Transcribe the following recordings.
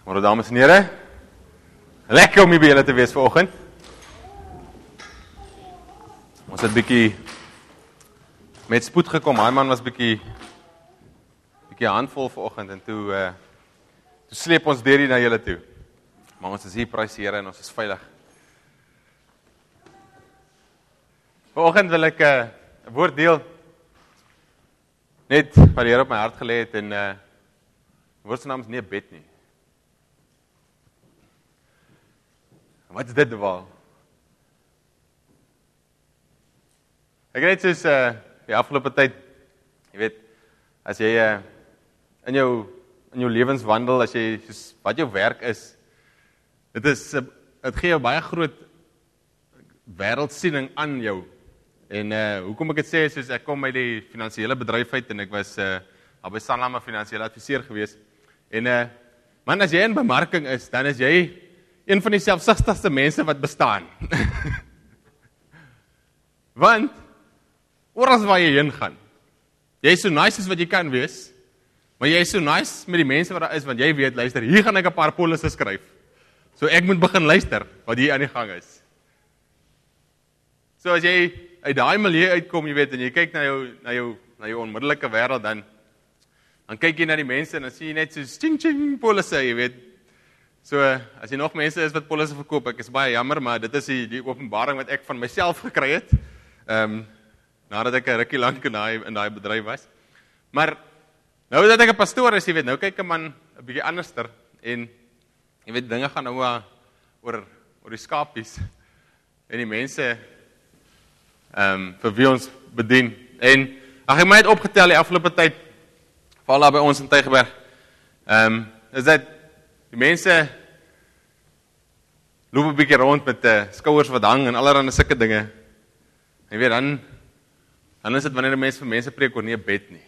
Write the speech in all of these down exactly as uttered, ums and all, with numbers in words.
Maar dames en here, lekker om hier by julle te wees vanoggend. Ons het bietjie met spoed gekom. Hy man was bietjie bietjie handvol vanoggend en toe uh, toe sleep ons deur hier na julle toe. Maar ons is hier, prys die Here, en ons is veilig. Vanoggend wil ek 'n uh, woord deel net wat die Here op my hart gelê het en uh, woord se naam is nie 'n bed nie. Wat is dit wel? Ek het net soos uh, die afgelope tyd, jy weet, as jy uh, in jou in jou lewenswandel, as jy soos wat jou werk is, dit is uh, dit gee jou baie groot wêreldsiening aan jou. En uh, hoekom ek dit sê, soos ek kom by die finansiële bedryf uit en ek was uh, al by Sanlam 'n finansiële adviseur gewees. En uh, man, as jy in bemarking is, dan is jy een van die selfsugtigste mense wat bestaan. Want oral waar jy heen gaan, jy is so nice as wat jy kan wees, maar jy is so nice met die mense wat daar is, want jy weet, luister, hier gaan ek 'n paar polisse skryf. So ek moet begin luister wat hier aan die gang is. So as jy uit daai milieu uitkom, jy weet, en jy kyk na jou na jou na jou onmiddellike wêreld, dan dan kyk jy na die mense en dan sien jy net so ching ching polisse, jy weet. So, as jy nog mense is wat polisse verkoop, ek is baie jammer, maar dit is die, die openbaring wat ek van myself gekry het, um, nadat ek 'n rukkie lank in daai in daai bedryf was. Maar, nou dat ek 'n pastoor is, jy weet, nou kyk 'n man 'n bietjie anderster, en, jy weet, dinge gaan nou oor, oor die skapies, en die mense, um, vir wie ons bedien. En, ag, ek my het opgetel die afgelope tyd, val daar by ons in Tygerberg, um, is dat, die mense loop 'n bietjie rond met uh, skouers wat hang en allerlei sulke dinge. Jy weet, dan, dan is dit wanneer die mense vir mense preek oor nie 'n bed nie.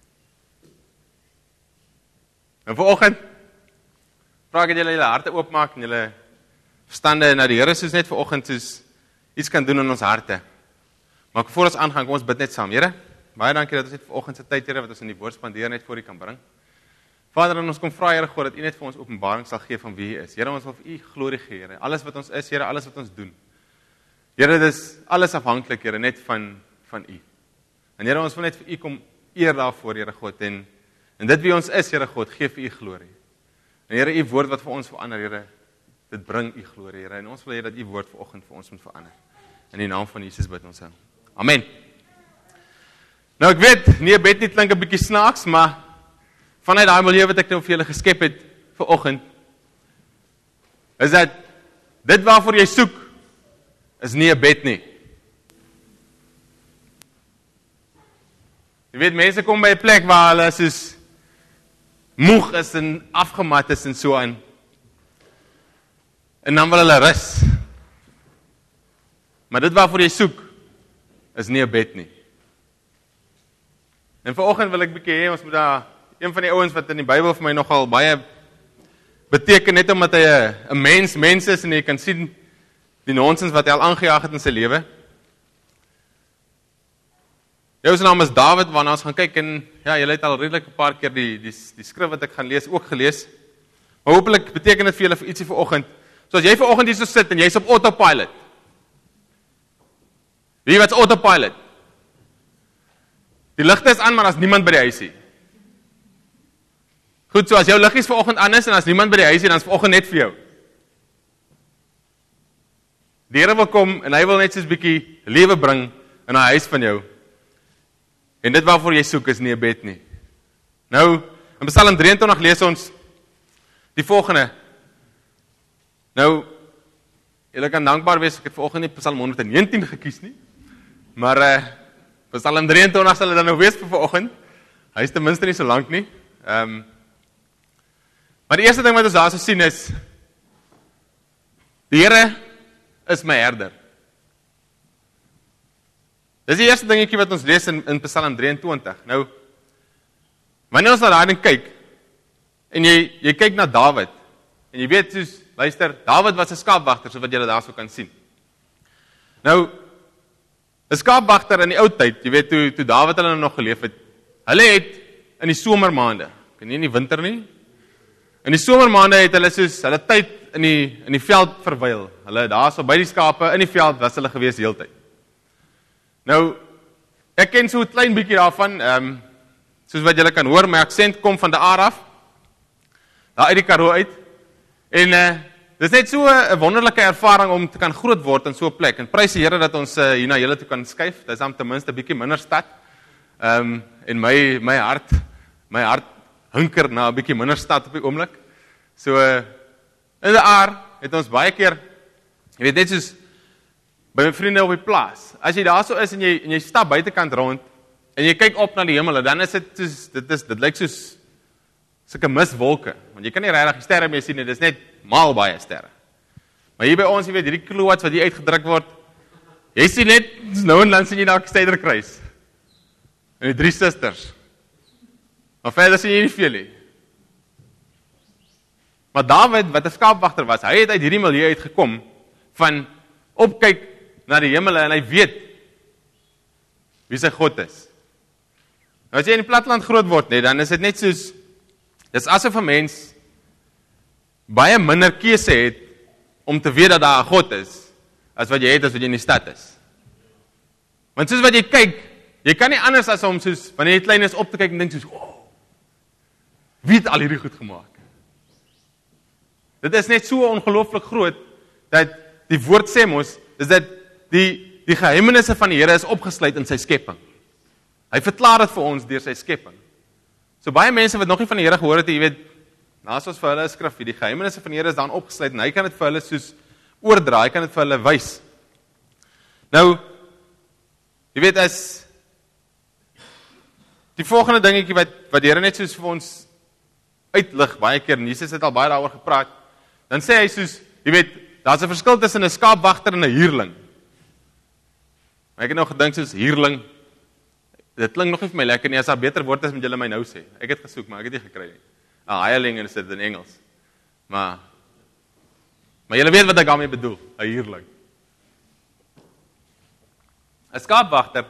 En vanoggend vra ek dat julle julle harte oopmaak en julle verstande en dat die Here soos net vanoggend soos iets kan doen in ons harte. Maar voor ons aangaan, kom ons bid net saam. Here, baie dankie dat ons net vanoggend se tyd, Here, wat ons in die woord spandeer net voor U kan bring. Vader, en ons kom vra, Here God, dat U net vir ons openbaring sal gee van wie U is. Here, ons wil vir U glorie gee, Here. Alles wat ons is, Here, alles wat ons doen. Here, dit is alles afhanklik, Here, net van, van U. En Here, ons wil net vir U kom eer daarvoor, Here God, en, en dit wie ons is, Here God, gee vir U glorie. En Here, U woord wat vir ons verander, Here, dit bring U glorie, Here, en ons wil, Here, dat U woord vanoggend vir ons moet verander. In die naam van Jesus bid ons. Amen. Nou, ek weet, nie 'n bed nie klink 'n bietjie snaaks, maar vanuit daai milieu wat ek nou vir julle geskep het vir oggend, is dat dit waarvoor jy soek, is nie 'n bed nie. Jy weet, mense kom by 'n plek waar hulle soos moeg is en afgemat is en so aan. En dan wil hulle rus. Maar dit waarvoor jy soek, is nie 'n bed nie. En vanoggend wil ek bietjie hê, ons moet daar een van die ouens wat in die Bybel vir my nogal baie beteken, net omdat hy 'n mens, mens is, en jy kan sien die nonsens wat hy al aangejaag het in sy lewe. Jou se naam is Dawid, waarna ons gaan kyk, en ja, julle het al redelik 'n paar keer die, die, die skrif wat ek gaan lees, ook gelees. Maar hopelik beteken dit vir julle vir ietsie vanoggend. So as jy vanoggend hier so sit, en jy's op autopilot. Wie wat's autopilot? Die ligte is aan, maar daar's niemand by die huis nie. Goed, so as jou liggies vanoggend aan is en as niemand by die huis is, dan is vanoggend net vir jou. Die Here wil kom en hy wil net soos bietjie lewe bring in 'n huis van jou. En dit waarvoor jy soek is nie 'n bed nie. Nou, in Psalm drie en twintig lees ons die volgende. Nou, julle kan dankbaar wees, ek het vanoggend nie Psalm honderd en negentien gekies nie, maar uh, Psalm drie en twintig sal dit dan nou wees vir vanoggend. Hy is ten minste nie so lank nie. Ehm um, Maar die eerste ding wat ons daar so sien is, die Here is my herder. Dis die eerste dingetjie wat ons lees in, in Psalm drie en twintig. Nou, wanneer ons na daai ding kyk, en jy, jy kyk na Dawid, en jy weet soos, luister, Dawid was 'n skaapwagter, so wat julle daar so kan sien. Nou, 'n skaapwagter in die ou tyd, jy weet, toe, toe Dawid hulle nog geleef het, hulle het in die somermaande, kan nie in die winter nie, In die somermaande het hulle soos hulle tyd in die in die veld verwyl. Hulle daar so by die skape in die veld was hulle gewees die hele tyd. Nou ek ken so 'n klein bietjie daarvan, ehm um, soos wat julle kan hoor, my aksent kom van die aard af. Daar uit die Karoo uit. En eh uh, dis net so 'n wonderlike ervaring om te kan groot word in so 'n plek. En prys die Here dat ons uh, hier na julle toe kan skuif. Dis dan ten minste 'n bietjie minder stad. Ehm um, en my my hart my hart hunker na 'n bietjie minder stad op die oomblik. So uh, in die aard het ons baie keer, jy weet net soos by my vriende op die plaas. As jy daar so is en jy en jy stap buitekant rond en jy kyk op na die hemel, dan is dit soos dit is dit lyk soos sulke miswolke, want jy kan nie regtig die sterre meer sien nie, dis net maal baie sterre. Maar hier by ons, jy weet, hierdie kloats wat hier uitgedruk word, jy sien net nou en dan sien jy daar Suiderkruis. En die drie susters. Maar verder sien jy nie veel nie. Maar Dawid, wat 'n skaapwagter was, hy het uit hierdie milieu uitgekom van opkyk na die hemele en hy weet wie sy God is. Nou as jy in die platteland groot word, nee, dan is dit net soos dis asof 'n mens baie minder keuse het om te weet dat daar 'n God is as wat jy het as wat jy in die stad is. Want soos wat jy kyk, jy kan nie anders as om soos wanneer jy klein is op te kyk en dink soos, "Oh, wie het al hierdie goed gemaak?" Dit is net so ongelooflik groot dat die woord sê mos is dat die die geheimenisse van die Here is opgesluit in sy skepping. Hy verklaar dit vir ons deur sy skepping. So baie mense wat nog nie van die Here gehoor het, jy weet, naas ons vir hulle 'n skrif, die geheimenisse van die Here is dan opgesluit en hy kan dit vir hulle soos oordra, hy kan dit vir hulle wys. Nou, jy weet as die volgende dingetjie wat wat die Here net soos vir ons uitlig baie keer, en Jesus het al baie daaroor gepraat, dan sê hy soos, jy weet, daar's 'n verskil tussen 'n skaapwagter en 'n huurling. Maar ek het nou gedink soos huurling, dit klink nog nie vir my lekker nie, as daar beter woord is moet julle my nou sê. Ek het gesoek, maar ek het nie gekry nie. 'n Hireling is dit in Engels. Maar maar julle weet wat ek daarmee bedoel, 'n huurling. 'n Skaapwagter,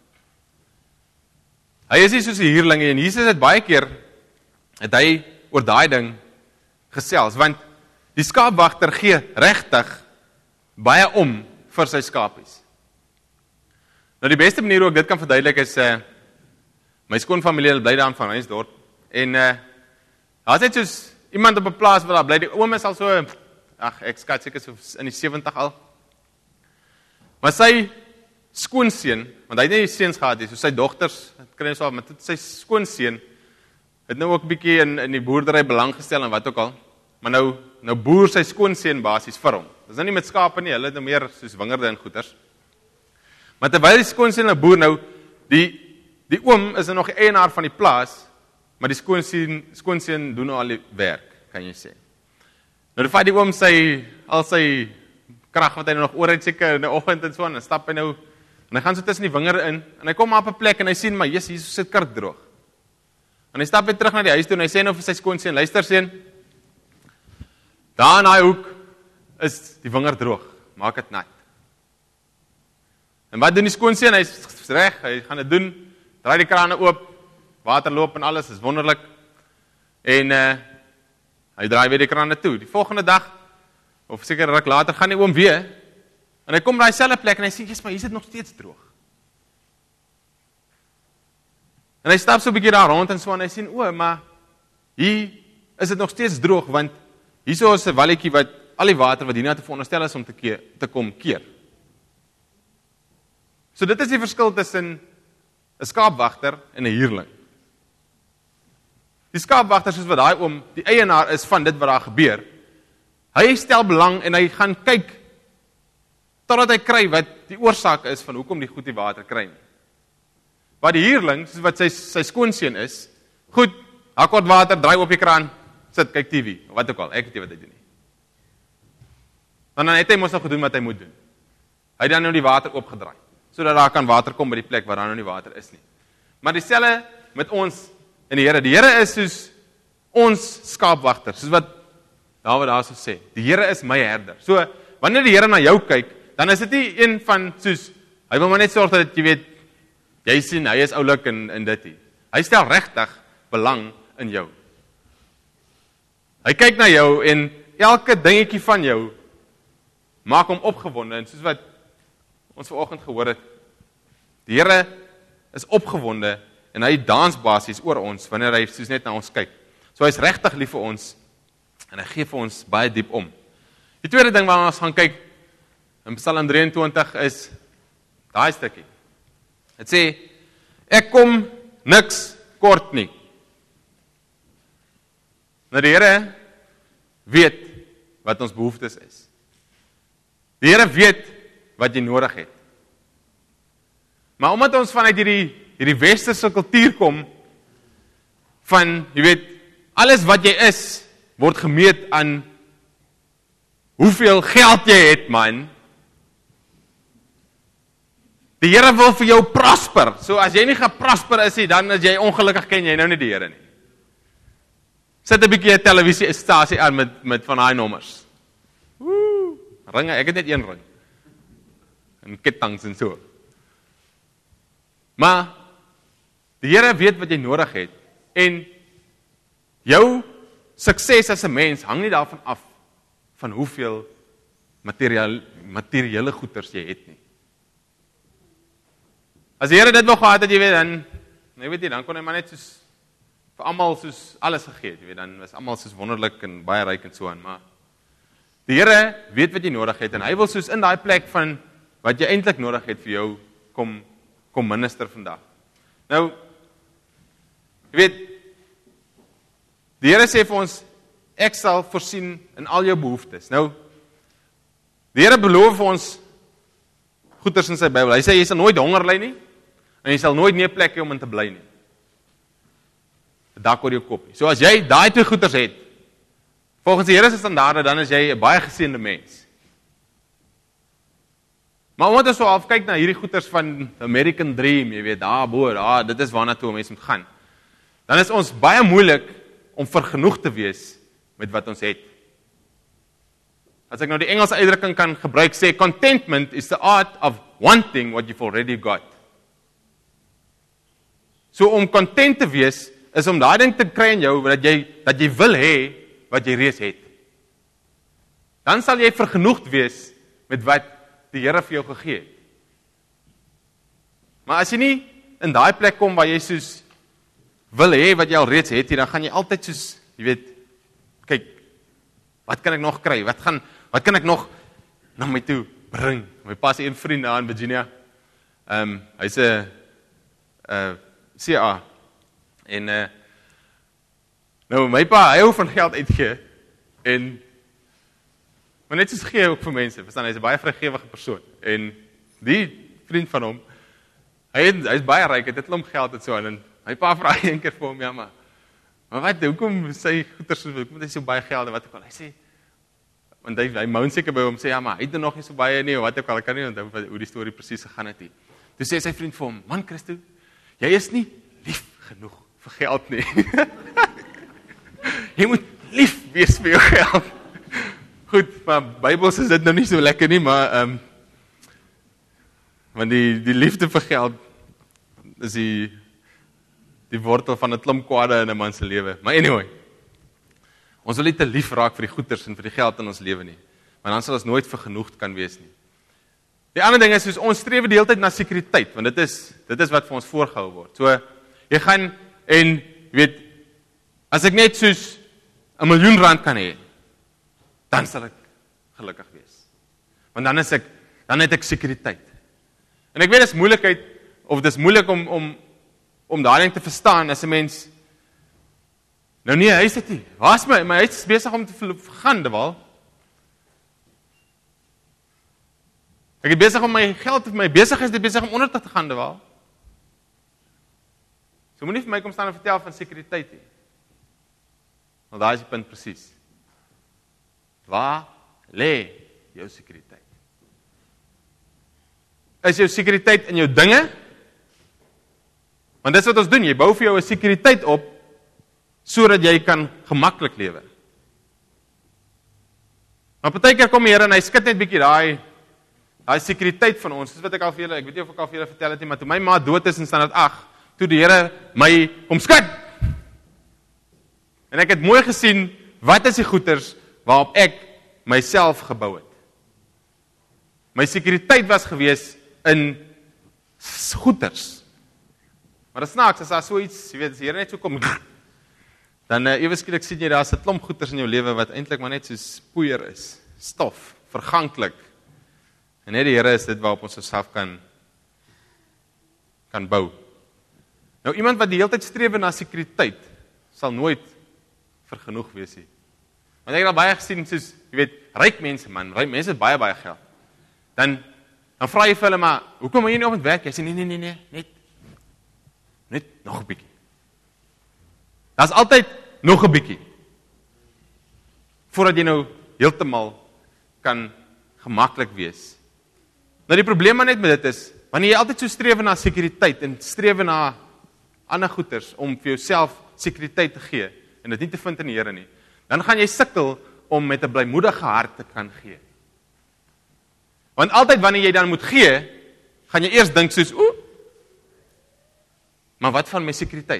hy is nie soos 'n huurling nie, en Jesus het baie keer het hy oor daai ding gesels, want die skaapwagter gee regtig baie om vir sy skapies. Nou die beste manier hoe ek dit kan verduidelik is, uh, my skoonfamilie bly daar in Van Rensdorp, en uh, daar's net soos iemand op 'n plaas waar daar bly, die oom is al so, ag ek skat seker so in die sewentig al, maar sy skoonseun, want hy het nie seuns gehad nie, so sy dogters, het kry so, maar sy skoonseun, het nou ook 'n bietjie in, in die boerdery belang gestel en wat ook al, maar nou, nou boer sy skoonseun basies vir hom. Dis nou nie met skape nie, hulle het nou meer soos wingerde en goeters. Maar terwyl die skoonseun nou boer nou, die, die oom is nou nog die eienaar van die plaas, maar die skoonseun, skoonseun doen nou al die werk, kan jy sê. Nou dan vat die oom sy, al sy krag wat hy nou nog oor het seker in die oggend en so, en dan stap hy nou, en hy gaan so tussen die wingerde in, en hy kom maar op 'n plek en hy sien, maar Jesus, hier sit kurk droog. En hy stap weer terug na die huis toe en hy sê nou vir sy skoonseun, luister seun, daar in daai hoek is die wingerd droog, maak dit nat. En wat doen die skoonseun? Hy is reg, hy gaan dit doen, draai die krane oop, water loop en alles, is wonderlik. En uh, hy draai weer die krane toe. Die volgende dag, of seker ruk later, gaan die oom weer, en hy kom by dieselfde plek en hy sê, "Jesus, maar hier is dit nog steeds droog." En hy stap so 'n bietjie daar rond en so, en hy sien, o, maar hier is dit nog steeds droog, want hierso is 'n walletjie wat al die water wat hierna te veronderstel is om te, keer, te kom keer. So dit is die verskil tussen 'n skaapwagter en 'n huurling. Die skaapwagter, soos wat daai oom die eienaar is van dit wat daar gebeur, hy stel belang en hy gaan kyk totdat hy kry wat die oorsaak is van hoekom die goed die water kry nie. Waar die huurling, soos wat sy, sy skoonseun is, goed, daar kort water, draai op die kraan, sit, kyk T V, wat ook al, ek weet nie wat hy doen nie. Dan het hy mos nog gedoen wat hy moet doen. Hy het dan nou die water opgedraai, sodat daar kan water kom by die plek waar daar nou nie water is nie. Maar dieselfde met ons en die Here. Die Here is soos ons skaapwagter, soos wat Dawid daar so sê. Die Here is my herder. So, wanneer die Here na jou kyk, dan is dit nie een van soos, hy wil maar net sorg dat jy weet, jy sien, hy is oulik en, en dit nie. Hy stel regtig belang in jou. Hy kyk na jou en elke dingetjie van jou maak hom opgewonde, en soos wat ons vanoggend gehoor het, die Here is opgewonde en hy dans basies oor ons wanneer hy soos net na ons kyk. So hy is regtig lief vir ons en hy gee vir ons baie diep om. Die tweede ding waarna ons gaan kyk in Psalm drieëntwintig is daai stukkie. Dit sê, ek kom niks kort nie. Nou die Here weet wat ons behoeftes is. Die Here weet wat jy nodig het. Maar omdat ons vanuit hierdie, hierdie westerse kultuur kom, van, jy weet, alles wat jy is, word gemeet aan hoeveel geld jy het, man. Die Here wil vir jou prosper. So as jy nie geprosper is nie, dan as jy ongelukkig ken jy nou nie die Here nie. Sit 'n bietjie 'n televisiestasie aan met met van daai nommers. Woe, ringe, ek het net een ring. En ketTINGs en so. Maar die Here weet wat jy nodig het en jou sukses as 'n mens hang nie daarvan af van hoeveel materiaal materiële goederes jy het nie. As die Here dit wou gehad het, jy weet dan, jy weet jy, dan kon hy maar net soos vir almal soos alles gegee het, jy weet, dan was almal soos wonderlik en baie ryk en so aan, maar die Here weet wat jy nodig het en hy wil soos in daai plek van wat jy eintlik nodig het vir jou kom kom minister vandag. Nou jy weet die Here sê vir ons ek sal voorsien in al jou behoeftes. Nou die Here beloof vir ons goeders in sy Bybel. Hy sê jy sal nooit honger ly nie en jy sal nooit nie 'n plek hê om in te bly nie. 'n Dak oor jou kop nie. So as jy daai twee goeders het, volgens die Here se standaarde, dan is jy 'n baie geseënde mens. Maar omdat ons so half kyk na hierdie goeders van American Dream, jy weet, daar bo, daar, dit is waarna toe 'n mens moet gaan. Dan is ons baie moeilik om vergenoeg te wees met wat ons het. As ek nou die Engelse uitdrukking kan gebruik, sê contentment is the art of wanting what you've already got. So om content te wees is om daai ding te kry in jou dat jy dat jy wil hê wat jy reeds het. Dan sal jy vergenoegd wees met wat die Here vir jou gegee het. Maar as jy nie in daai plek kom waar jy soos wil hê wat jy al reeds het, dan gaan jy altyd soos, jy weet, kyk, wat kan ek nog kry? Wat gaan wat kan ek nog na my toe bring? My pa se een vriend daar in Virginia. Ehm um, hy's 'n uh C A en uh nou my pa, hy hou van geld uitgee en maar net soos gee ook vir mense, verstaan, hy's 'n baie vrygewige persoon en die vriend van hom, hy het, hy's baie ryk, het 'n klomp geld en so aan en my pa vra een keer vir hom, ja maar maar wat, hoekom sy goeders so, hoekom het hy so baie geld en wat ook al, hy sê want hy, hy moun seker by hom, sê ja maar, hy het nog nie so baie nie, wat ook al, ek kan nie onthou hoe die storie presies gegaan het nie. Toe sê sy vriend vir hom, man Christo, jy is nie lief genoeg vir geld nie. Jy moet lief wees vir jou geld. Goed, maar Bybels is dit nou nie so lekker nie, maar um, want die, die liefde vir geld is die, die wortel van 'n klomp kwade in 'n man se lewe. Maar anyway, ons wil nie te lief raak vir die goeders en vir die geld in ons lewe nie, want dan sal ons nooit vergenoegd kan wees nie. Die ander ding is, soos ons streef die hele tyd na sekuriteit, want dit is, dit is wat vir ons voorgehou word. So, jy gaan en, jy weet, as ek net soos 'n miljoen rand kan hê, dan sal ek gelukkig wees. Want dan is ek, dan het ek sekuriteit. En ek weet dit is moeilikheid, of dit is moeilik om, om, om daarin te verstaan, as 'n mens, nou nie, hy is dit nie, waar is my, my huis is besig om te vergaan, Dewal. Ek is besig om my geld, my besigheid is besig om onder te gaan, Dewal. So moenie vir my kom staan en vertel van sekuriteit nie. Want daar is die punt presies. Waar lê jou sekuriteit? Is jou sekuriteit in jou dinge? Want dis wat ons doen, jy bou vir jou 'n sekuriteit op, sodat jy kan gemaklik lewe. Maar partykeer kom die Here en hy skud net bietjie daai daai sekuriteit van ons, soos wat ek al vir julle, ek weet nie of ek al vir julle vertel het nie, maar toe my ma dood is in standaard agt, toe die Here my kom skud. En ek het mooi gesien wat is die goeders waarop ek myself gebou het? My sekuriteit was gewees in goeders. Maar dit snaaks, as daar so iets, jy weet, as die Here net so kom, dan uh, ewe skielik sien jy, daar is 'n klomp goeders in jou lewe wat eintlik maar net soos poeier is, stof, verganklik. En net die Here is dit waarop ons osself kan, kan bou. Nou, iemand wat die hele tyd streef na sekuriteit, sal nooit vergenoeg wees nie. Want ek het al baie gesien, soos, jy weet, ryk mense, man, ryk mense het baie, baie geld. Dan, dan vraag jy vir hulle, maar, hoekom moet jy nie op het werk? Jy sê, nee, nee, nee, nee, net, net nog 'n bietjie. Daar is altyd nog 'n bietjie. Voordat jy nou heeltemal kan gemaklik wees. Nou die probleem maar net met dit is, wanneer jy altyd so streef na sekuriteit en streef na ander goeders om vir jouself sekuriteit te gee en dit nie te vind in die Here nie, dan gaan jy sukkel om met 'n blymoedige hart te kan gee. Want altyd wanneer jy dan moet gee, gaan jy eers dink soos, oeh, maar wat van my sekuriteit?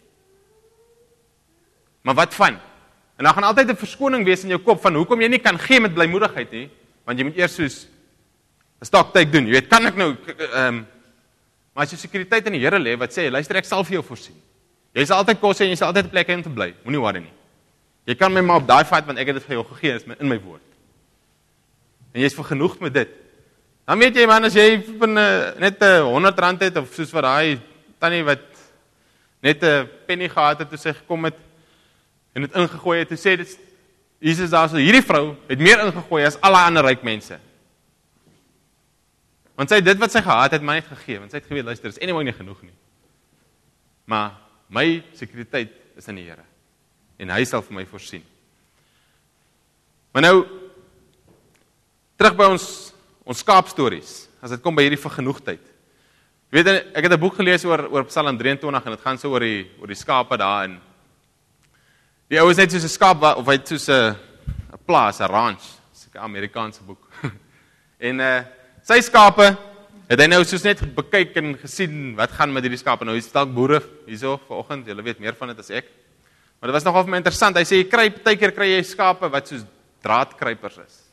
Maar wat van? En dan gaan altyd 'n verskoning wees in jou kop van hoekom jy nie kan gee met blymoedigheid nie, want jy moet eers soos 'n stoktyk doen. Jy weet, kan ek nou ehm um, maar as jy sekuriteit in die Here lê, wat sê hy, luister, ek sal vir jou voorsien. Jy sal altyd kos hê en jy sal altyd 'n plek hê om te bly. Moenie worry nie. Jy kan my maar op daai vat want ek het dit vir jou gegee, is in my woord. En jy is vergenoegd met dit. Dan weet jy man, as jy van, uh, net uh, honderd rand het of soos wat daai tannie wat net 'n uh, penny gehad het toe sy gekom het en dit ingegooi het, toe sê dit Jesus daar so, hierdie vrou het meer ingegooi as al die ander ryk mense. Want sy het dit wat sy gehad het, maar net gegee, want sy het geweet, luister, is anyway nie genoeg nie. Maar my sekuriteit is in die Here. En hy sal vir my voorsien. Maar nou, terug by ons, ons skaapstories, as dit kom by hierdie vergenoegdheid. Jy weet, ek het 'n boek gelees oor, oor Psalm drieëntwintig, en dit gaan so oor die, oor die skape daar, en die ou is net soos 'n skaap, of hy het soos 'n plaas, 'n ranch, dis 'n Amerikaanse boek. En uh, sy skape, het hy nou soos net bekyk en gesien, wat gaan met hierdie skape. Nou, hy is dalk boere, hierso, vanoggend, julle weet meer van dit as ek. Maar dit was nogal vir my interessant, hy sê, jy kry, partykeer kry jy skape, wat soos draadkruipers is.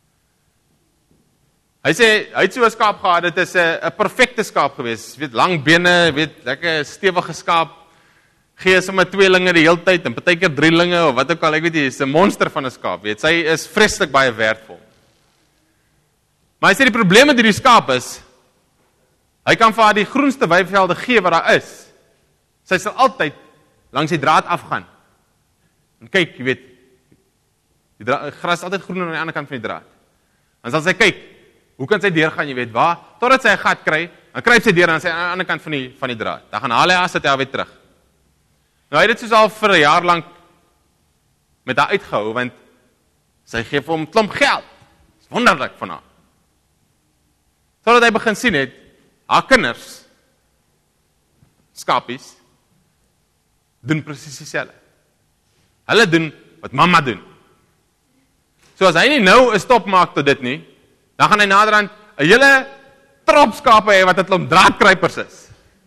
Hy sê, hy het so 'n skaap gehad, dit is 'n 'n perfekte skaap gewees, weet, lang bene, weet, lekker stewige skaap, gee sommer tweelinge die hele tyd, en partykeer drielinge, of wat ook al, ek weet nie, is 'n monster van 'n skaap, weet, sy is vreeslik baie waardevol. Maar hy sê, die probleem met hierdie skaap is, hy kan vir haar die groenste weivelde gee wat daar is, sy sal altyd langs die draad afgaan, en kyk, jy weet, die draad, gras is altyd groen aan die ander kant van die draad, en sal sy kyk, hoe kan sy deurgaan, jy weet, waar, totdat sy 'n gat kry, dan kryp sy deur aan sy aan die ander kant van die, van die draad, dan gaan haal hy as dit alweer terug. Nou hy het dit soos al vir 'n jaar lank met haar uitgehou, want sy gee vir hom klomp geld, dis wonderlik van haar. Totdat hy begin sien het, haar kinders, skapies, doen presies dieselfde. Hulle doen wat mamma doen. So as hy nie nou 'n stop maak tot dit nie, dan gaan hy naderhand 'n hele trop skape hê wat 'n klomp draadkruipers is.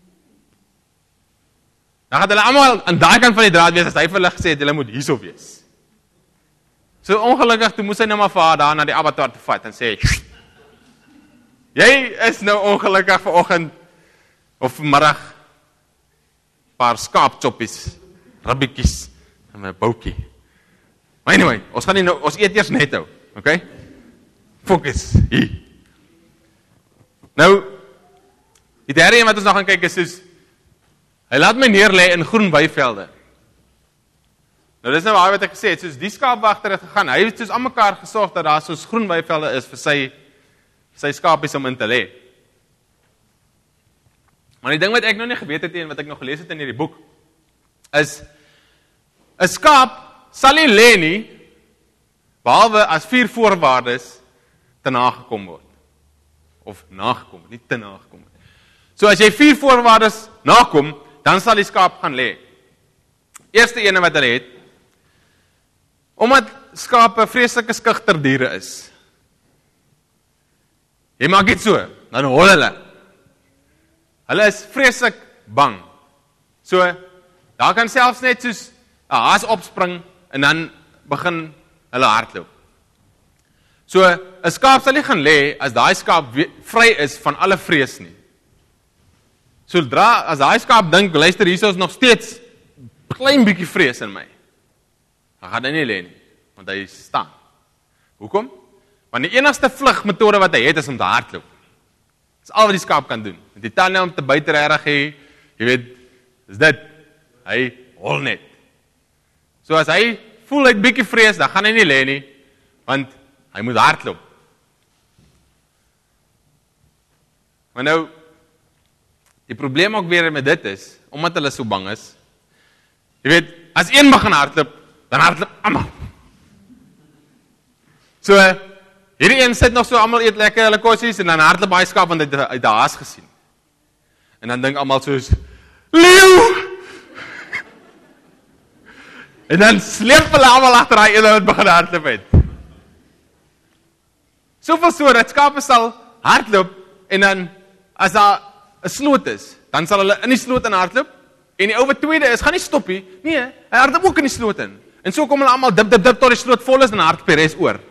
Dan gaan hulle almal aan daai kant van die draad wees as hy vir hulle gesê het hulle moet hierso wees. So ongelukkig toe moes hy nou maar vir haar daar na die abattoir te vat en sê, jy is nou ongelukkig vanoggend of vanmiddag paar skaapchoppies, ribbietjies en 'n boutjie. Maar anyway, ons gaan nie nou, ons eet eers net nou, okay? Fokus, hier. Nou, die derde een wat ons nog gaan kyk is soos, hy laat my neerlê in groen weivelde. Nou, dis nou waar wat ek gesê het, soos die skaapwagter het gegaan, hy het soos aan mekaar gesorg dat daar soos groen weivelde is vir sy, sy skapies om in te lê. Maar die ding wat ek nog nie geweet het en wat ek nog gelees het in hierdie boek, is, 'n skaap sal nie lê nie, behalwe as vier voorwaardes te nagekom word. Of nagekom, nie te nagekom word. So as jy vier voorwaardes nakom, dan sal die skaap gaan lê. Eerste ene wat hulle het, omdat skape vreeslike skugter diere is. Jy maak dit so, dan hol hulle. Hulle is vreeslik bang. So, daar kan selfs net soos 'n haas opspring, en dan begin hulle hardloop. So, 'n skaap sal nie gaan lê as daai skaap vry is van alle vrees nie. Sodra as daai skaap dink, luister, hier is nog steeds klein bietjie vrees in my. Dan gaan hy nie lê nie, want hy staan. Hoekom? Want die enigste vlugmetode wat hy het is om te hardloop. Dis al wat die skaap kan doen. Met die tande om te byt regtig hê, jy weet, is dit, hy hol net. So as hy voel hy het bietjie vrees, dan gaan hy nie lê nie, want hy moet hardloop. Maar nou, die probleem ook weer met dit is, omdat hulle so bang is, jy weet, as een begin hardloop, dan hardloop almal. So, hierdie een sit nog so, almal eet lekker hulle kossies, en dan hardloop baie skaap, want hy het uit die haas gesien. En dan dink almal soos, leeuw! En dan sleep hulle almal agter daai een wat begin hardloop het. Soveel so, dat skape sal hardloop, en dan, as daar 'n sloot is, dan sal hulle in die sloot in hardloop, en die ou wat tweede is, gaan nie stop nie, nee, hy hardloop ook in die sloot in. En so kom hulle almal dip, dip, dip, tot die sloot vol is, en hardloop die res oor.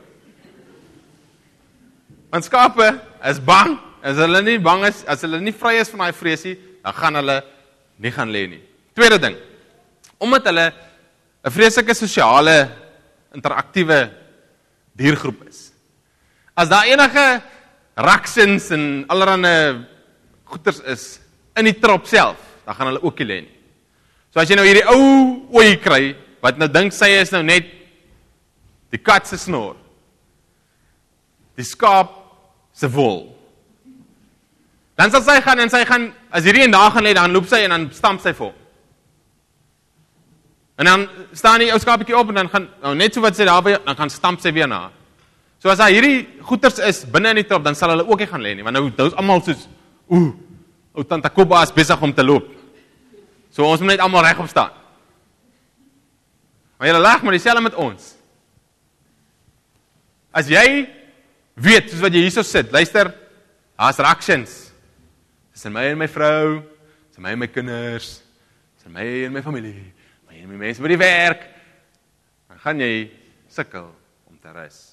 Want skape is bang, as hulle nie bang is, as hulle nie vry is van daai vreesie, dan gaan hulle nie gaan lê nie. Tweede ding, omdat hulle 'n vreeslike sosiale, interaktiewe diergroep is. As daar enige raksins en allerhande goeters is, in die trop self, dan gaan hulle ook nie lê nie. So as jy nou hierdie ou ooi kry, wat nou dink sy is nou net die kat se snor, die skaap se wol, dan sal sy gaan en sy gaan, as hierdie een daar gaan lê, dan loop sy en dan stamp sy vir hom. En dan staan die ou skaapetjie op en dan gaan, nou net so wat sy daarby, dan gaan stamp sy weer na. So as daar hierdie goeters is binne in die trop, dan sal hulle ook nie gaan lê nie, want nou, nou is almal soos, oeh, ou Tante Kobba is besig om te loop. So ons moet net almal regop staan. Maar julle lag, maar dieselfde met ons. As jy weet, soos wat jy hierso sit, luister, daar's raksins. Dis in my en my vrou, dis in my en my kinders, dis in my en my familie, my en my mense by die werk, dan gaan jy sukkel om te rus.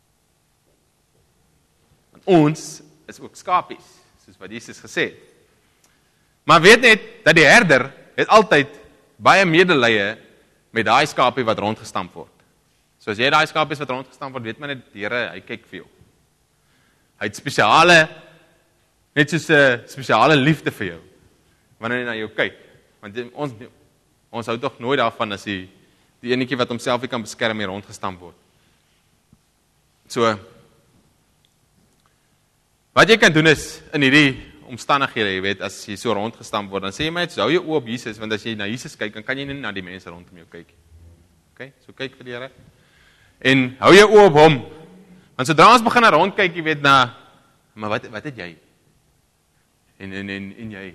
Want ons is ook skapies, soos wat Jesus gesê het. Maar weet net, dat die herder het altyd baie medelee met daai skapie wat rondgestamp word. So as jy daai skapies wat rondgestamp word, weet my net, die Here, hy kyk vir jou. Hy het spesiale, net soos 'n spesiale liefde vir jou, wanneer hy na jou kyk. Want die, ons, ons hou tog nooit daarvan as die, die enetjie wat homself nie kan beskerm hier rondgestamp word. So, wat jy kan doen is, in hierdie omstandighede, jy weet, as jy so rondgestamp word, dan sê jy my, hou jou oë op Jesus, want as jy na Jesus kyk, dan kan jy nie na die mense rondom jou kyk. Okay, so kyk vir die Here. En hou jou oë op hom. Want sodra ons begin rondkyk, jy weet, na, maar wat, wat het jy? En, en, en, en jy?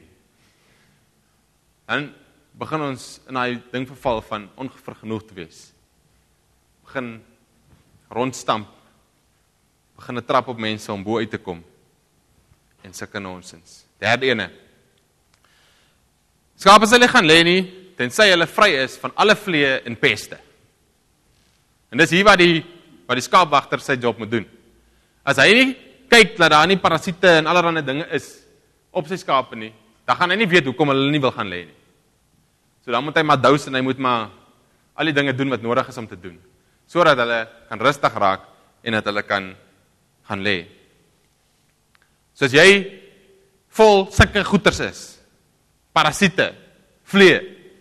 Dan begin ons in die ding verval van onvergenoeg te wees. Begin rondstamp. Begin 'n trap op mense om bo uit te kom. En sulke nonsens. Derde ene. Skape sal nie gaan lê nie, tensy hulle vry is van alle vliee en peste. En dis hier wat die, wat die skaapwagter sy job moet doen. As hy nie kyk dat daar nie parasiete en allerlei dinge is op sy skape nie, dan gaan hy nie weet hoekom hulle nie wil gaan lê nie. So dan moet hy maar dous en hy moet maar al die dinge doen wat nodig is om te doen, sodat hulle kan rustig raak en dat hulle kan gaan lê. So as jy vol sulke goeters is, parasiete, vliee,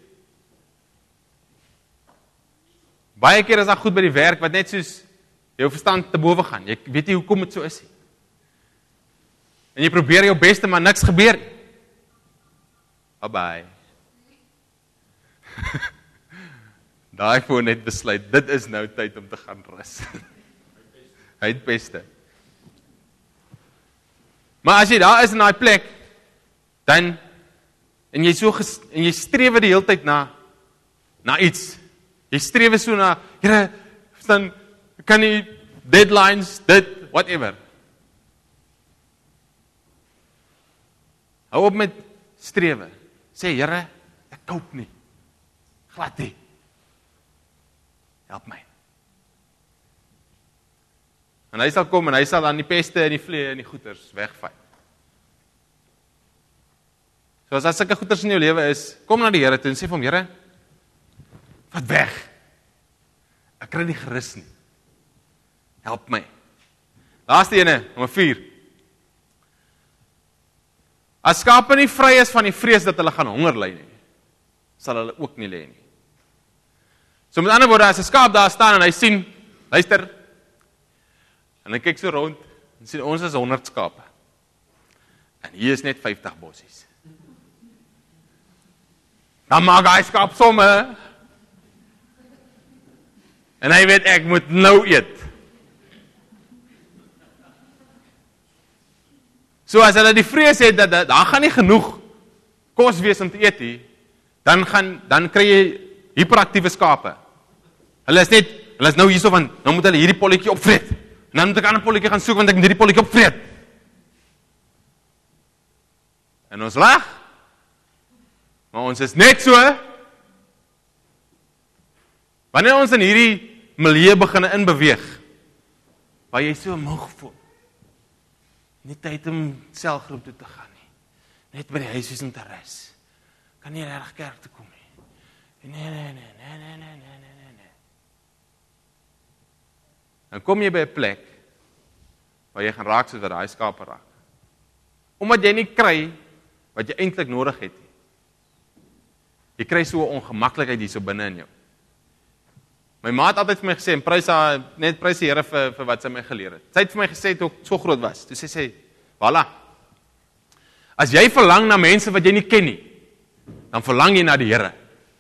baie keer is daar goed by die werk wat net soos jou verstand te bowe gaan. Jy weet nie hoekom dit so is nie. En jy probeer jou beste, maar niks gebeur. Bye bye. Daai voor net besluit, dit is nou tyd om te gaan rus. Hy het beste. Maar as jy daar is in daai plek, dan, en jy so ges, en jy streef die hele tyd na, na iets. Jy streef so na, Here, dan kan jy deadlines, dit, whatever. Hou op met strewe. Sê, Here, ek koop nie. Glad nie. Help my. En hy sal kom en hy sal dan die peste en die vlee en die goeters wegvat. So as daar sulke goeters in jou lewe is, kom na die Here toe en sê vir hom, Here, vat weg. Ek kry nie gerus nie. Help my. Laaste ene, nommer vier. As skape nie vry is van die vrees dat hulle gaan honger ly nie, sal hulle ook nie lê nie. So met ander woorde, as 'n skaap daar staan en hy sien, luister, en hy kyk so rond, en sien ons is honderd skape. En hier is net vyftig bossies. Dan maak hy skaap somme. En hy weet ek moet nou eet. So as hulle die vrees het dat daar gaan nie genoeg kos wees om te eet nie, dan gaan dan kry jy hiperaktiewe skape. Hulle is net, hulle is nou hierso van, nou moet hulle hierdie polletjie opvreet. En dan moet ek 'n ander polletjie gaan soek want ek moet hierdie polletjie opvreet. En ons lag. Maar ons is net so. Wanneer ons in hierdie milieu begin inbeweeg, waar jy so moeg voel, nie tyd om selgroep toe te gaan nie, net by die huis wees om te rus, kan nie reg kerk toe kom nie, nee, nee, nee, nee, nee, nee, nee, nee, nee. Dan kom jy by 'n plek, waar jy gaan raak soos wat daai skape raak, omdat jy nie kry, wat jy eintlik nodig het nie. Jy kry so 'n ongemaklikheid hier so binne in jou. My ma het altyd vir my gesê, en prys haar, net prys die Here vir, vir wat sy my geleer het. Sy het vir my gesê, toe ek so groot was, toe sy sê, voilà, as jy verlang na mense wat jy nie ken nie, dan verlang jy na die Here.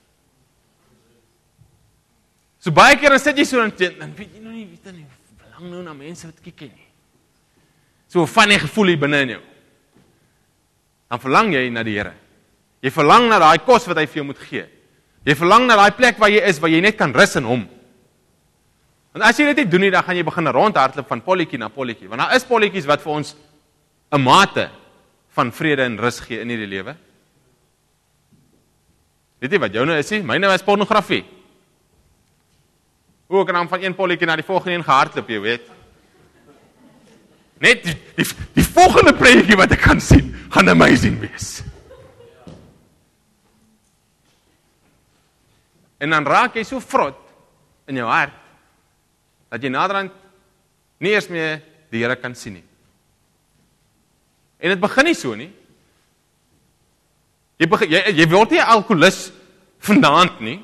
So baie keer dan sit jy so, dan, dan weet jy nou nie, weet jy nie, verlang nou na mense wat ek nie ken nie. So 'n funny gevoel hier binne in jou. Dan verlang jy na die Here. Jy verlang na daai kos wat hy vir jou moet gee. Jy verlang na daai plek waar jy is, waar jy net kan rus in hom. Want as jy dit nie doen nie, dan gaan jy begin rondhardloop van polletjie na polletjie. Want daar is polletjies wat vir ons 'n mate van vrede en rus gee in hierdie lewe. Weet jy wat joune is nie? Myne was pornografie. Hoe kan dan van een polletjie na die volgende een gehardloop, jy weet? Net die, die, die volgende prentjie wat ek kan sien, gaan amazing wees. En dan raak jy so vrot in jou hart, dat jy naderhand nie eers meer die Here kan sien nie. En dit begin nie so nie. Jy, begin, jy, jy word nie 'n alkoholist vanaand nie.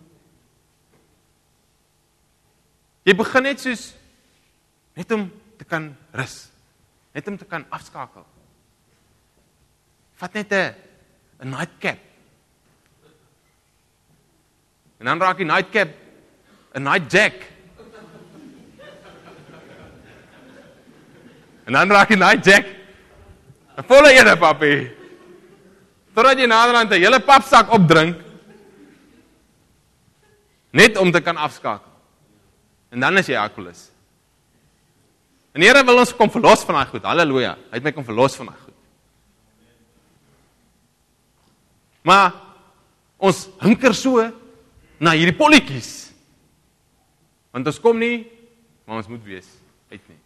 Jy begin net soos, net om te kan rus, net om te kan afskakel. Vat net 'n 'n nightcap. En dan raak die nightcap 'n nightjack. En dan raak die nightjack 'n volle ene, papi. Totdat jy naderhand 'n hele papsak opdrink, net om te kan afskakel. En dan is jy alkoholist. En die Here wil ons kom verlos van daai goed. Halleluja. Hy het my kom verlos van daai goed. Maar ons hinker so na hierdie polletjies. Want ons kom nie, maar ons moet wees uit nie.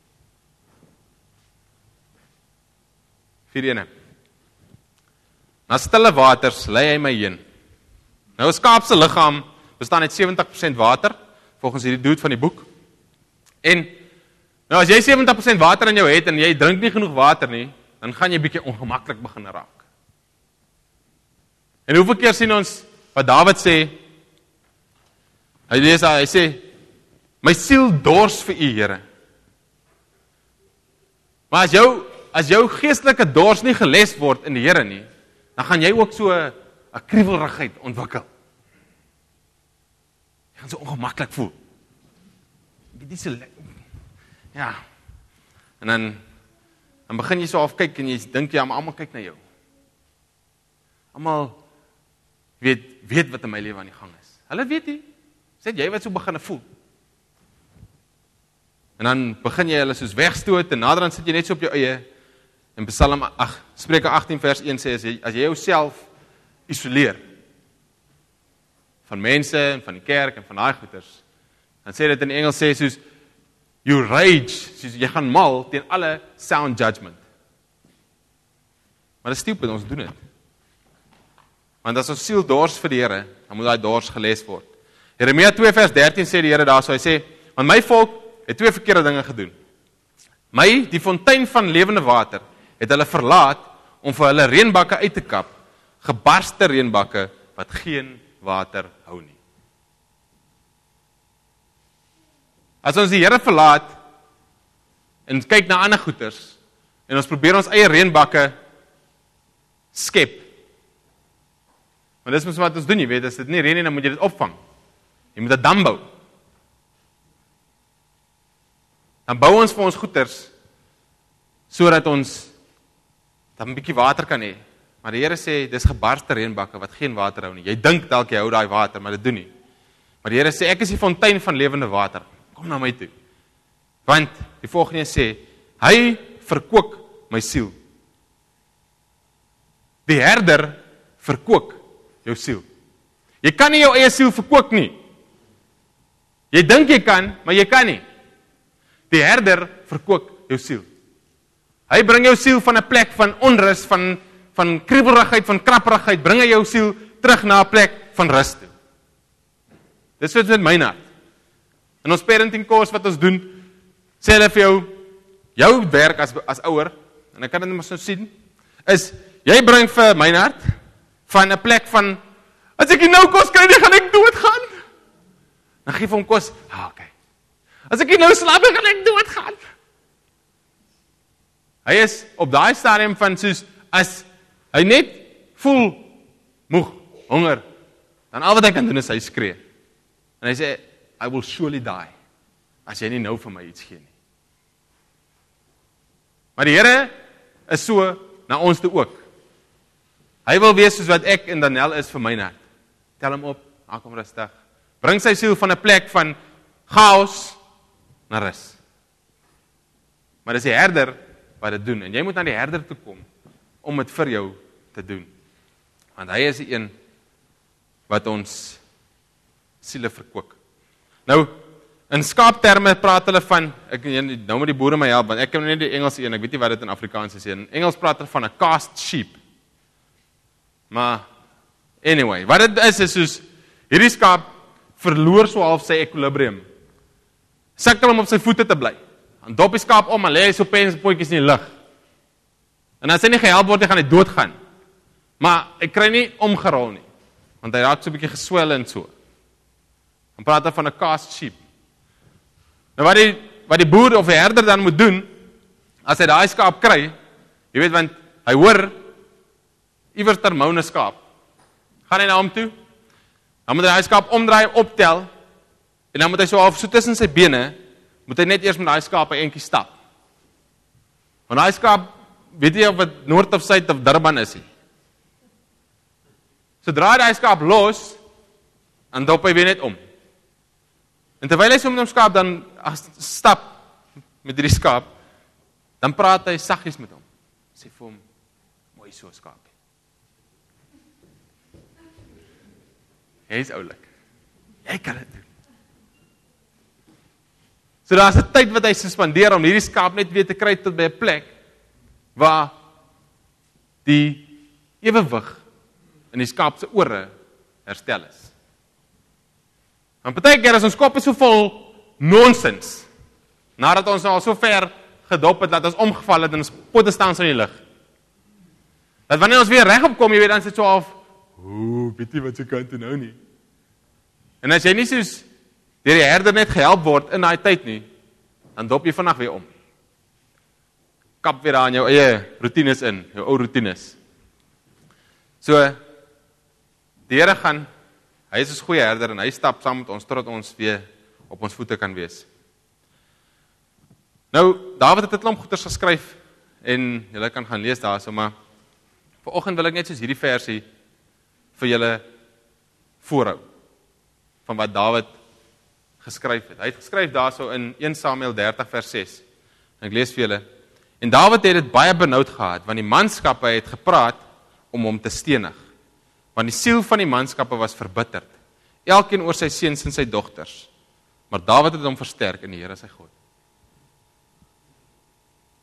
Vier ene. Na stille waters lei hy my heen. Nou 'n skaap se liggaam bestaan uit sewentig persent water, volgens hierdie dude van die boek. En nou as jy sewentig persent water in jou het en jy drink nie genoeg water nie, dan gaan jy bietjie ongemaklik begin raak. En hoeveel keer sien ons wat Dawid sê? Hy lees daar, hy sê, my siel dors vir U, Here. Maar as jou as jou geestelike dors nie geles word in die Here nie, dan gaan jy ook so 'n kriewelrigheid ontwikkel. Jy gaan so ongemaklik voel. Dit is so ja. En dan dan begin jy so af kyk en jy dink jy, maar almal kyk na jou. Almal weet weet wat in my lewe aan die gang is. Hulle weet nie. Sê jy wat so begin voel. En dan begin jy hulle soos wegstoot en naderhand sit jy net so op jou eie. En Psalm ag Spreuke agttien vers een sê as jy as jy jouself isoleer van mense en van die kerk en van daai goeters, dan sê dit in Engels sê soos You rage, soos jy gaan mal teen alle sound judgment. Maar dit is stupid, ons doen dit. Want as ons siel dors vir die Here, dan moet daai dors geles word. Jeremia twee vers dertien sê die Here daar so, hy sê, want my volk het twee verkeerde dinge gedoen. My, die fontein van lewende water, het hulle verlaat om vir hulle reënbakke uit te kap, gebarste reënbakke wat geen water hou nie. As ons die Here verlaat en kyk na ander goeters en ons probeer ons eie reënbakke skep. Want dis mos wat ons doen, jy weet, as dit nie reën nie, dan moet jy dit opvang. Jy moet 'n dam bou. Dan bou ons vir ons goeters sodat ons dan 'n bietjie water kan hê. Maar die Here sê dis gebarste reënbakke wat geen water hou nie. Jy dink dalk jy hou daai water, maar dit doen nie. Maar die Here sê ek is die fontein van lewende water. Kom na my toe. Want die volgende sê, hy verkoop my siel. Die herder verkoop jou siel. Jy kan nie jou eie siel verkoop nie. Jy dink jy kan, maar jy kan nie. Die herder verkoop jou siel. Hy bring jou siel van 'n plek van onrus, van van kriebelrigheid, van krapperigheid, bring hy jou siel terug na 'n plek van rus toe. Dis wat met my hart. In ons parenting course wat ons doen, sê hulle vir jou, jou werk as as ouer, en ek kan dit net so sien, is jy bring vir my hart van 'n plek van as ek nie nou kos kry nie, gaan ek doodgaan. Dan gee vir hom kos. Ah, okay. As ek nie nou slaap nie, gaan ek doodgaan. Hy is op daai stadium van soos as hy net voel moeg, honger, dan al wat hy kan doen is hy skree. En hy sê, I will surely die, as jy nie nou vir my iets gee nie. Maar die Here is so na ons toe ook. Hy wil wees soos wat ek en Daniel is vir my hart. Tel hom op, maak hom rustig. Bring sy siel van 'n plek van chaos na rus. Maar dis die herder wat dit doen, en jy moet na die herder toe kom om dit vir jou te doen. Want hy is die een wat ons siele verkoop. Nou, in skaapterme praat hulle van, ek nou moet die boere my help, want ek ken net die Engelse een, ek weet nie wat dit in Afrikaans is. In Engels praat hulle van 'n cast sheep. Maar, anyway, wat dit is, is soos, hierdie skaap verloor so half sy equilibrium. Sukkel om op sy voete te bly. Dan dop die skaap om, en lê hy so pens potjies in die lug. En as hy nie gehelp word, hy gaan hy doodgaan. Maar hy kry nie omgerol nie, want hy raak so 'n bietjie geswel en so. Dan praat hy van 'n cast sheep. Nou wat die, wat die boer of die herder dan moet doen, as hy daai skaap kry, jy weet, want hy hoor, iewers ter mou 'n skaap. Gaan hy na hom toe, dan moet hy daai skaap omdraai, optel, en dan moet hy so half so tussen sy bene, moet hy net eers met daai skaap 'n entjie stap. Want daai skaap, weet jy of dit noord of suid of Durban is nie. Sodra hy daai skaap los, dan dop hy weer net om. En terwyl hy so met hom skaap dan stap met hierdie skaap, dan praat hy saggies met hom. Sê vir hom, mooi so skaap. Hy is oulik. Jy kan dit doen. So daar is 'n tyd wat hy suspendeer om hierdie skaap net weer te kry tot by 'n plek waar die ewewig in die skaap se ore herstel is. Want baie keer is ons koppe so vol nonsens, nadat ons al so ver gedop het, dat ons omgeval het en ons pote staan so in die lug. Dat wanneer ons weer regop kom, jy weet, dan sit so af, oeh, weet jy wat jy kan doen nou nie. En as jy nie soos deur die herder net gehelp word in daai tyd nie, dan dop jy vandag weer om. Kap weer aan jou eie routines in, jou ou routines. So, die Here gaan, hy is 'n goeie herder en hy stap saam met ons totdat ons weer op ons voete kan wees. Nou, Dawid het 'n klomp goeters geskryf en julle kan gaan lees daarso, maar vanoggend wil ek net soos hierdie versie vir julle voorhou van wat Dawid geskryf het. Hy het geskryf daarso in Eerste Samuel dertig vers ses. En ek lees vir julle. En Dawid het dit baie benoud gehad, want die manskappe het gepraat om hom te stenig. Want die siel van die manskappe was verbitterd, elkeen oor sy seuns en sy dogters. Maar Dawid het hom versterk in die Here sy God.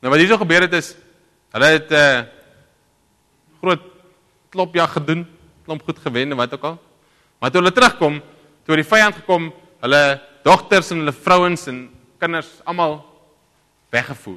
Nou wat hier so gebeur het is, hulle het uh, groot klopjag gedoen, klomp goed gewen en wat ook al. Maar toe hulle terugkom, toe die vyand gekom, hulle dogters en hulle vrouens en kinders almal weggevoer.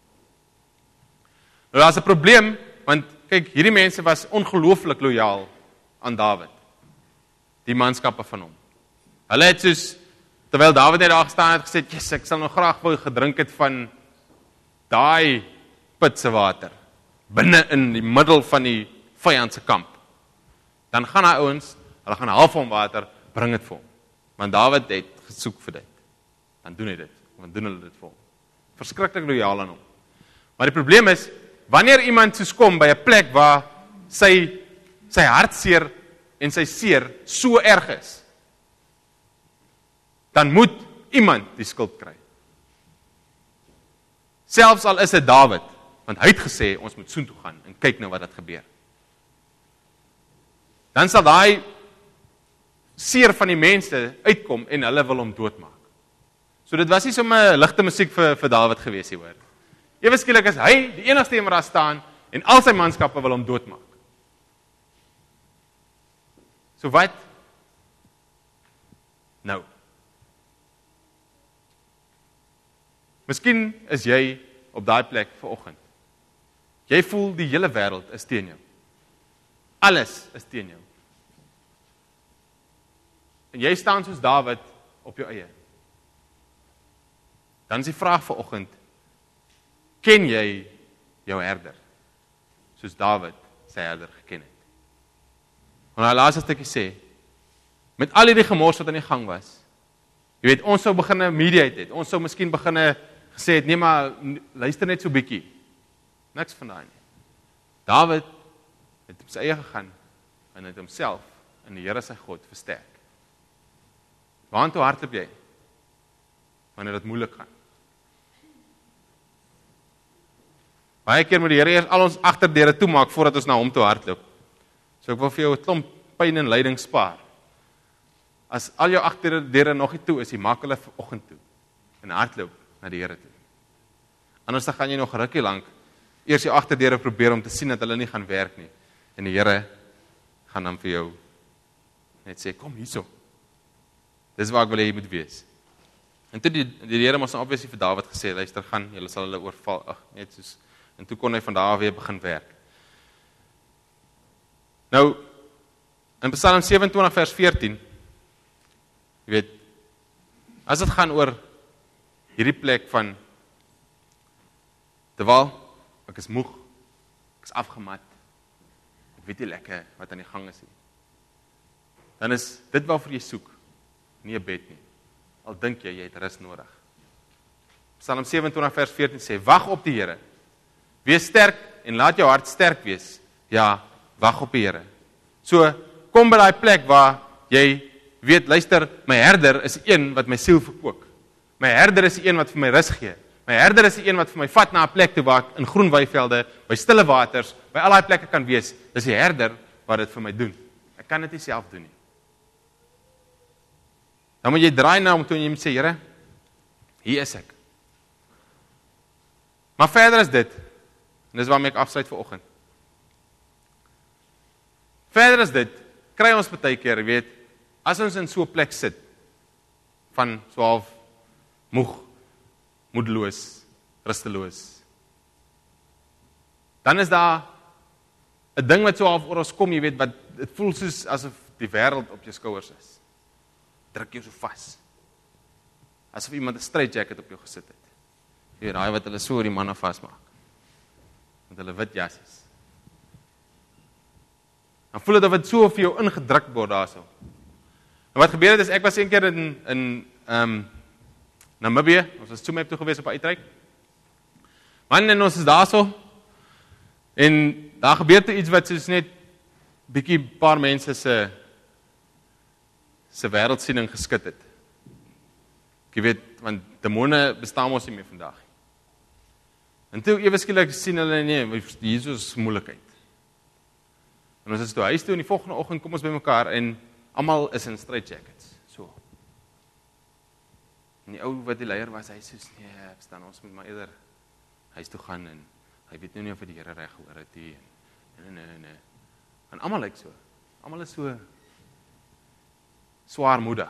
Nou daar's 'n probleem, want kyk, hierdie mense was ongelooflik lojaal aan Dawid. Die manskappe van hom. Hulle het soos, terwyl Dawid net daar gestaan het, gesê, yes, ek sal nog graag wou gedrink het van daai putse water, binne in die middel van die vyand se kamp. Dan gaan hy ouens, hulle gaan half van water, bring dit vir hom. Want Dawid het gesoek vir dit. Dan doen hy dit, dan doen hulle dit vir hom. Verskriklik lojaal aan hom. Maar die probleem is, wanneer iemand soos kom by 'n plek waar sy, sy hartseer en sy seer so erg is, dan moet iemand die skuld kry. Selfs al is dit Dawid, want hy het gesê, ons moet soontoe gaan en kyk nou wat het gebeur. Dan sal daai seer van die mense uitkom en hulle wil hom doodmaak. So dit was nie sommer ligte musiek vir, vir Dawid gewees hier hoor. Ewe skielik is hy die enigste een wat daar staan en al sy manskappe wil hom doodmaak. So wat? Nou. Miskien is jy op daai plek vanoggend. Jy voel die hele wêreld is teen jou. Alles is teen jou. En jy staan soos Dawid op jou eie. Dan is die vraag vanoggend, ken jy jou herder? Soos Dawid sy herder geken het. Want hy laaste stukkie sê, met al hierdie gemors wat aan die gang was, jy weet, ons sou beginne mediate het, ons sou miskien beginne gesê het, nee maar, luister net so bietjie. Niks van daai nie. Dawid het op sy eie gegaan, en het homself in die Here sy God versterk. Waartoe hardloop jy? Wanneer dit moeilik gaan. Baie keer moet die Here eers al ons agterdeure toemaak voordat ons na hom toe hardloop. So ek wil vir jou 'n klomp pyn en lyding spaar. As al jou agterdeure nog nie toe is, jy maak hulle vanoggend toe en hardloop na die Here toe. Anders dan gaan jy nog rukkie lank eers jou agterdeure probeer om te sien dat hulle nie gaan werk nie. En die Here gaan dan vir jou net sê, kom hierso. Dis waar ek wil hê jy moet wees. En toe die, die Here mos nou obviously vir Dawid gesê, luister, gaan, julle sal hulle oorval, ag, net soos, en toe kon hy van daar weer begin werk. Nou, in Psalm sewe-en-twintig vers veertien, jy weet, as dit gaan oor hierdie plek van, terwyl, ek is moeg, ek is afgemat, ek weet nie lekker wat aan die gang is nie. Dan is dit waarvoor jy soek, nie 'n bed nie. Al dink jy, jy het rus nodig. Psalm sewe-en-twintig vers veertien sê, wag op die Here. Wees sterk en laat jou hart sterk wees. Ja, wag op die Here. So, kom by daai plek waar jy weet, luister, my herder is die een wat my siel verkoop. My herder is die een wat vir my rus gee. My herder is die een wat vir my vat na 'n plek toe waar ek in groen weivelde, by stille waters, by al daai plekke kan wees. Dis die herder wat dit vir my doen. Ek kan dit nie self doen nie. Dan moet jy draai na hom toe en jy moet sê, Here, hier is ek. Maar verder is dit, en dis waarmee ek afsluit vir oggend. Verder is dit, kry ons baie keer, weet, as ons in so 'n plek sit, van so half moeg, moedeloos, rusteloos, dan is daar 'n ding wat so half oor ons kom, jy weet, wat dit voel soos asof die wêreld op jou skouers is. Druk jou so vas. Asof iemand 'n straitjacket op jou gesit het. Jy weet, daai wat hulle so oor die manne vasmaak. Met hulle wit jassies. Dan voel dit of dit so vir jou ingedruk word daarso. En wat gebeur het is, ek was een keer in, in um, Namibië, ons was toe toe gewees op 'n uitreik. Man, en ons is daarso, en daar gebeur toe iets wat soos net bietjie paar mense se se wêreldsiening geskit het. Jy weet, want demone bestaan mos nie meer vandag. En toe ewe skielik sien hulle nee, Jesus se moeilikheid. En ons is toe huis toe en die volgende oggend kom ons bymekaar en almal is in straitjackets. So. En die ou wat die leier was, hy sê nee, verstaan ons moet maar eerder huis toe gaan en hy weet nou nie of hy die Here reg gehoor het nie. En en en en almal lyk so. Almal is so swaarmoedig.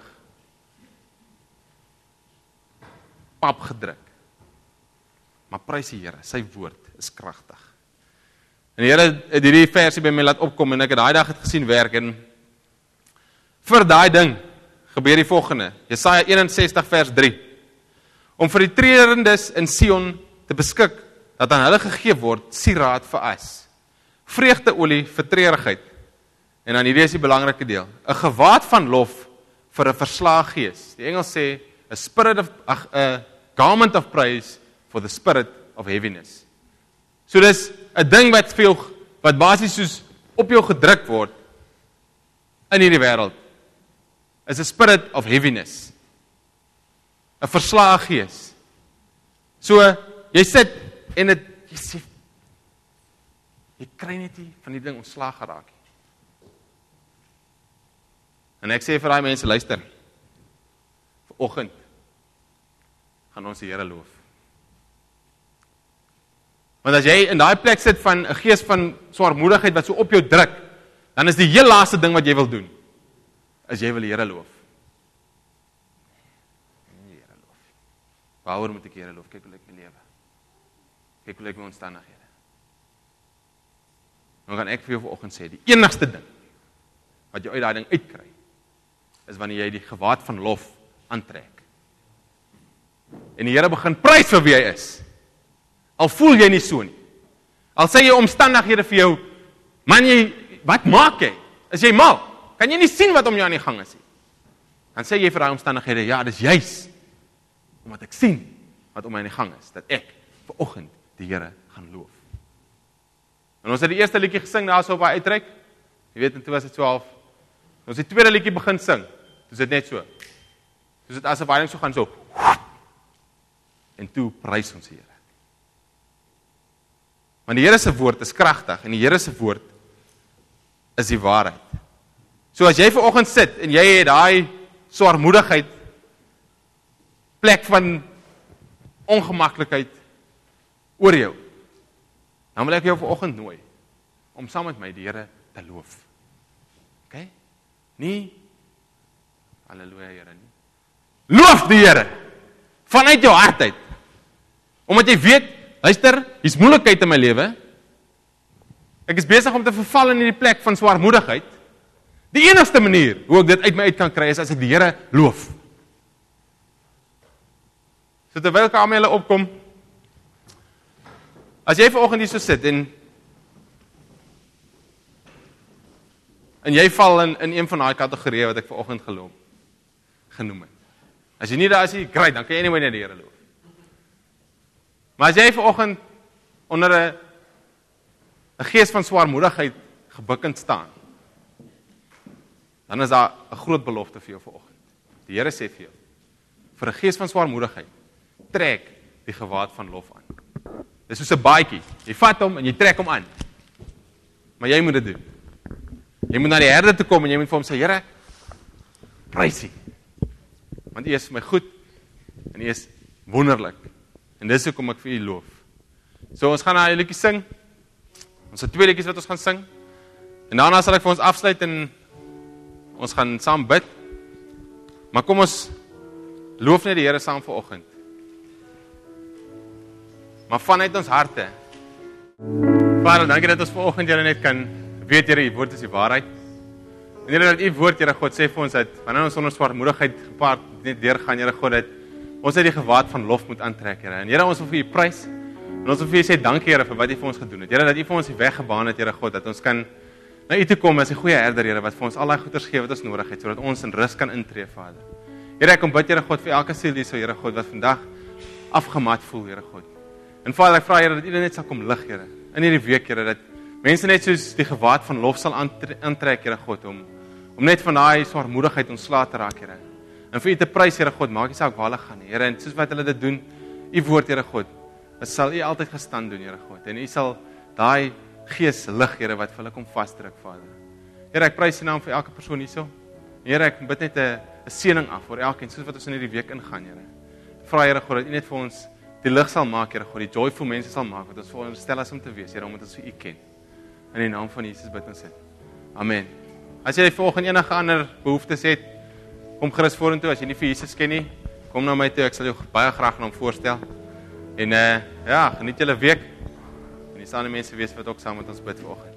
Pap gedruk. Maar prys die Here, sy woord is kragtig. En die Here het hierdie versie by my laat opkom en ek het daai dag het gesien werk en vir daai ding gebeur die volgende. Jesaja eenensestig vers drie. Om vir die treurendes in Sion te beskik dat aan hulle gegee word sieraad vir as, vreugdeolie vir treurigheid. En dan hierdie is die belangrike deel. 'n Gewaad van lof vir 'n verslae gees. Die Engels sê a spirit of ag 'n garment of praise for the spirit of heaviness. So dis 'n ding wat veel wat basies soos op jou gedruk word in hierdie wêreld. Is 'n spirit of heaviness. 'n Verslae gees. So jy sit en dit jy sê jy kry net nie van die ding ontslaag geraak nie. En ek sê vir daai mense, luister. Vanoggend gaan ons die Here loof. Want as jy in daai plek sit van 'n gees van swaarmoedigheid wat so op jou druk, dan is die heel laaste ding wat jy wil doen, is jy wil die Here loof. Die Here loof. Waaroor moet ek die Here loof? Kyk hoe ek my lewe. Kyk hoe ek my omstandighede. Dan gaan ek vir jou vanoggend sê, die enigste ding wat jy uit daai ding uitkry, is wanneer jy die gewaad van lof aantrek. En die Here begin prys vir wie hy is. Al voel jy nie so nie. Al sê jy omstandighede vir jou, man jy, wat maak jy? Is jy mal? Kan jy nie sien wat om jou aan die gang is nie? Dan sê jy vir daai omstandighede, ja, dis juis omdat ek sien wat om my aan die gang is, dat ek vanoggend die Here gaan loof. En ons het die eerste liedjie gesing daar so op hy uitreik. Jy weet, en toe was dit so half. Ons het die tweede liedjie begin sing. Dis dit net so. Dis dit asof hy so gaan so. En toe prys ons die Here. Want die Here se woord is kragtig en die Here se woord is die waarheid. So as jy vanoggend sit en jy het daai swaarmoedigheid, plek van ongemaklikheid oor jou, dan wil ek jou vanoggend nooi om saam met my die Here te loof. OK? Nie halleluja Here nie. Loof die Here vanuit jou hart uit. Omdat jy weet, luister, hier's moeilikheid in my lewe. Ek is besig om te verval in hierdie plek van swaarmoedigheid. Die enigste manier hoe ek dit uit my uit kan kry is as ek die Here loof. So terwyl ek almal opkom, as jy vanoggend hier so sit en en jy val in in een van daai kategorieë wat ek vanoggend geloop genoem het. As jy nie daar is nie, great, dan kan jy nie meer net die Here loof. Maar as jy vanoggend onder 'n 'n gees van swaarmoedigheid gebukkend staan, dan is daar 'n groot belofte vir jou vanoggend. Die Here sê vir jou, vir 'n gees van swaarmoedigheid, trek die gewaad van lof aan. Dis soos 'n baadjie. Jy vat hom en jy trek hom aan. Maar jy moet dit doen. Jy moet na die Herder toe kom en jy moet vir hom sê, Here, prys U. Want U is vir my goed en U is wonderlik. En dis hoekom ek vir U loof. So ons gaan na 'n liedjie sing. Ons het twee liedjies wat ons gaan sing. En daarna sal ek vir ons afsluit en ons gaan saam bid. Maar kom ons loof net die Here saam vanoggend. Maar vanuit ons harte. Vader, dankie dat ons vanoggend Here net kan weet, Here, U woord is die waarheid. En Here, dat U woord, Here God, sê vir ons dat wanneer ons onder swaarmoedigheid gepaard net deurgaan, Here God, dat ons uit die gewaad van lof moet aantrek, Here. En Here, ons wil vir U prys. En ons wil vir U sê dankie, Here, vir wat U vir ons gedoen het. Here, dat U vir ons die weg gebaan het, Here God, dat ons kan na U toe kom as 'n goeie herder, Here, wat vir ons al daai goeders gee wat ons nodig het, sodat ons in rus kan intree, Vader. Here, ek kom bid, Here God, vir elke siel hier so, Here God, wat vandag afgemat voel, Here God. En Vader, ek vra, Here, dat U net sal kom lig, Here, in hierdie week, Here, dat mense net soos die gewaad van lof sal aantrek, Here God, om om net van daai swaarmoedigheid ontslae te raak, Here. En vir U te prys, Here God, maak nie saak waar hulle gaan nie, Here, en soos wat hulle dit doen, U woord, Here God, sal U altyd gestand doen, Here God, en U sal daai gees lig, Here, wat vir hulle kom vasdruk, Vader. Here, ek prys U naam vir elke persoon hierso. Here, ek bid net 'n 'n seëning af vir elkeen, soos wat ons in hierdie week ingaan, Here. Vra, Here God, dat U net vir ons die lig sal maak, Here God, die joyful mense sal maak, wat ons veronderstel is om te wees, Here, omdat ons vir U ken. In die naam van Jesus bid ons dit. Amen. As jy vanoggend enige ander behoeftes het, kom gerus vorentoe. As jy nie vir Jesus ken nie, kom na my toe. Ek sal jou baie graag aan hom voorstel. En uh, ja, geniet julle week. En dis ander mense wees wat ook saam met ons bid vanoggend.